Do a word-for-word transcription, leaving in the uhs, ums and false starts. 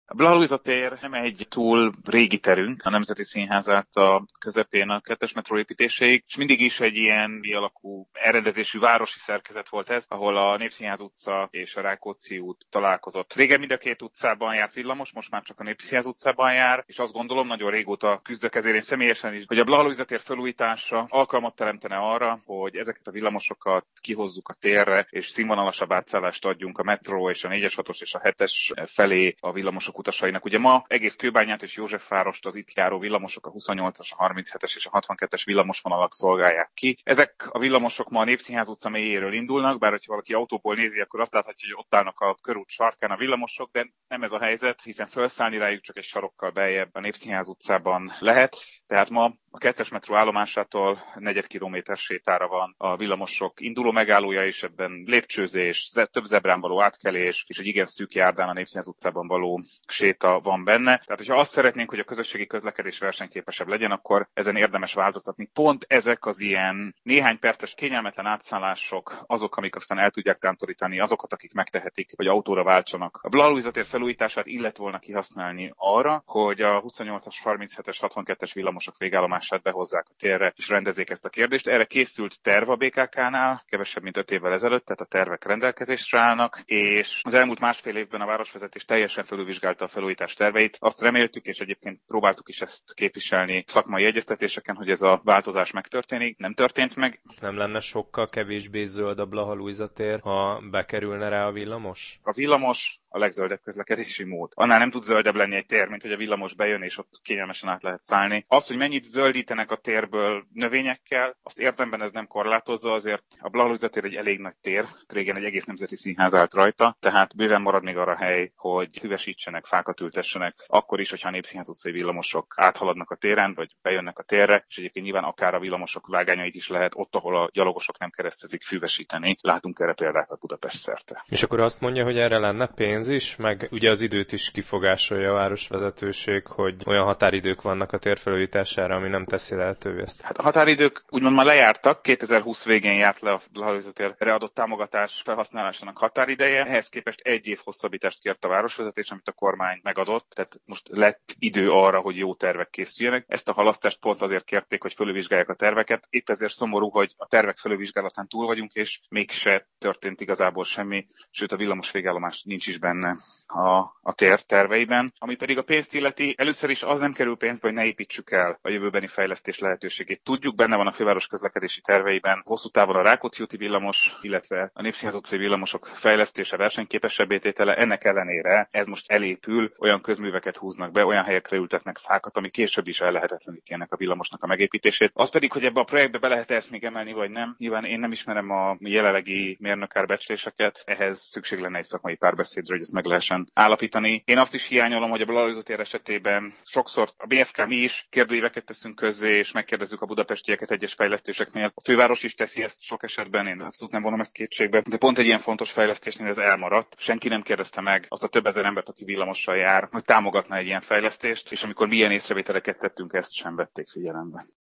A Blaha tér nem egy túl régi terünk, a Nemzeti Színház állt a közepén a kettes metró építéséig, és mindig is egy ilyen alakú eredezésű városi szerkezet volt ez, ahol a Népszínház utca és a Rákóczi út találkozott. Régen mind a két utcában járt villamos, most már csak a Népszínház utcában jár, és azt gondolom, nagyon régóta küzdök ezért én személyesen is, hogy a Blaha tér felújítása alkalmat teremtene arra, hogy ezeket a villamosokat kihozzuk a térre, és színvonalasabb átszállást adjunk a metró és a négyes, hatos és a hetes felé a villamosok utasainak. Ugye ma egész Kőbányát és Józsefvárost az itt járó villamosok, a huszonnyolcas, a harminchetes és a hatvankettes villamosvonalak szolgálják ki. Ezek a villamosok ma a Népszínház utca mélyéről indulnak, bár ha valaki autóból nézi, akkor azt láthatja, hogy ott állnak a körút sarkán a villamosok, de nem ez a helyzet, hiszen felszállni rájuk csak egy sarokkal beljebb a Népszínház utcában lehet. Tehát ma a kettes metró állomásától negyed kilométer sétára van a villamosok induló megállója, és ebben lépcsőzés, több zebrán való átkelés, és egy igen szűk járdán a Népszínház utcában való séta van benne. Tehát, hogyha azt szeretnénk, hogy a közösségi közlekedés versenyképesebb legyen, akkor ezen érdemes változtatni. Pont ezek az ilyen néhány perces kényelmetlen átszállások azok, amik aztán el tudják tántorítani azokat, akik megtehetik, hogy autóra váltsanak. A Blaha tér felújítását illet volna kihasználni arra, hogy a huszonnyolcas, harminchetes, hatvankettes villamosok végállomását behozzák a térre, és rendezzék ezt a kérdést. Erre készült terv a bé ká ká-nál, kevesebb, mint öt évvel ezelőtt, tehát a tervek rendelkezésre állnak, és az elmúlt másfél évben a városvezetés teljesen felülvizsgálta a felújítás terveit. Azt reméltük, és egyébként próbáltuk is ezt képviselni szakmai egyeztetéseken, hogy ez a változás megtörténik. Nem történt meg. Nem lenne sokkal kevésbé zöld a Blaha tér, ha bekerülne rá a villamos? A villamos a legzöldebb közlekedési mód. Annál nem tud zöldebb lenni egy tér, mint hogy a villamos bejön, és ott kényelmesen át lehet szállni. Az, hogy mennyit zöldítenek a térből növényekkel, azt érdemben ez nem korlátozza, azért a Blaha tér egy elég nagy tér, régen egy egész nemzeti színház állt rajta, tehát bőven marad még arra hely, hogy füvesítsenek, fákat ültessenek, akkor is, hogyha a Népszínház utcai villamosok áthaladnak a téren, vagy bejönnek a térre, és egyébként nyilván akár a villamosok vágányait is lehet ott, ahol a gyalogosok nem keresztezik, füvesíteni. Látunk erre példákat Budapest szerte. És akkor azt mondja, hogy erre lenne pénz is, meg ugye az időt is kifogásolja a városvezetőség, hogy olyan határidők vannak a tér felújítására, ami nem teszi lehetővé ezt. Hát a határidők úgymond már lejártak, kétezer-húsz végén járt le a Blaha térre adott támogatás felhasználásának határideje, ehhez képest egy év hosszabbítást kért a városvezetés, amit a kormány megadott, tehát most lett idő arra, hogy jó tervek készüljenek. Ezt a halasztást pont azért kérték, hogy felülvizsgálják a terveket. Épp ezért szomorú, hogy a tervek felülvizsgálatán túl vagyunk, és mégse történt igazából semmi, sőt a villamos végállomás nincs is benne a, a tér terveiben. Ami pedig a pénzt illeti, először is az nem kerül pénzbe, hogy ne építsük el a jövőbeni fejlesztés lehetőségét. Tudjuk, benne van a főváros közlekedési terveiben hosszú távon a Rákóczi úti villamos, illetve a Népszínház utcai villamosok fejlesztése, versenyképesebbé tétele. Ennek ellenére ez most elépül, olyan közműveket húznak be, olyan helyekre ültetnek fákat, ami később is ellehetetleníti ennek a villamosnak a megépítését. Az pedig, hogy ebbe a projektbe be lehet ezt még emelni, vagy nem. Nyilván én nem ismerem a jelenlegi mérnökárbecsléseket, ehhez szükség lenne egy szakmai párbeszédre, hogy ezt meg lehessen állapítani. Én azt is hiányolom, hogy a Blaha tér esetében sokszor a bé ef ká mi is kérdőíveket teszünk közzé, és megkérdezzük a budapestieket egyes fejlesztéseknél. A főváros is teszi ezt sok esetben, én abszolút nem vonom ezt kétségbe, de pont egy ilyen fontos fejlesztésnél ez elmaradt. Senki nem kérdezte meg azt a több ezer embert, aki villamossal jár, hogy támogatna egy ilyen fejlesztést, és amikor milyen észrevételeket tettünk, ezt sem vették figyelembe.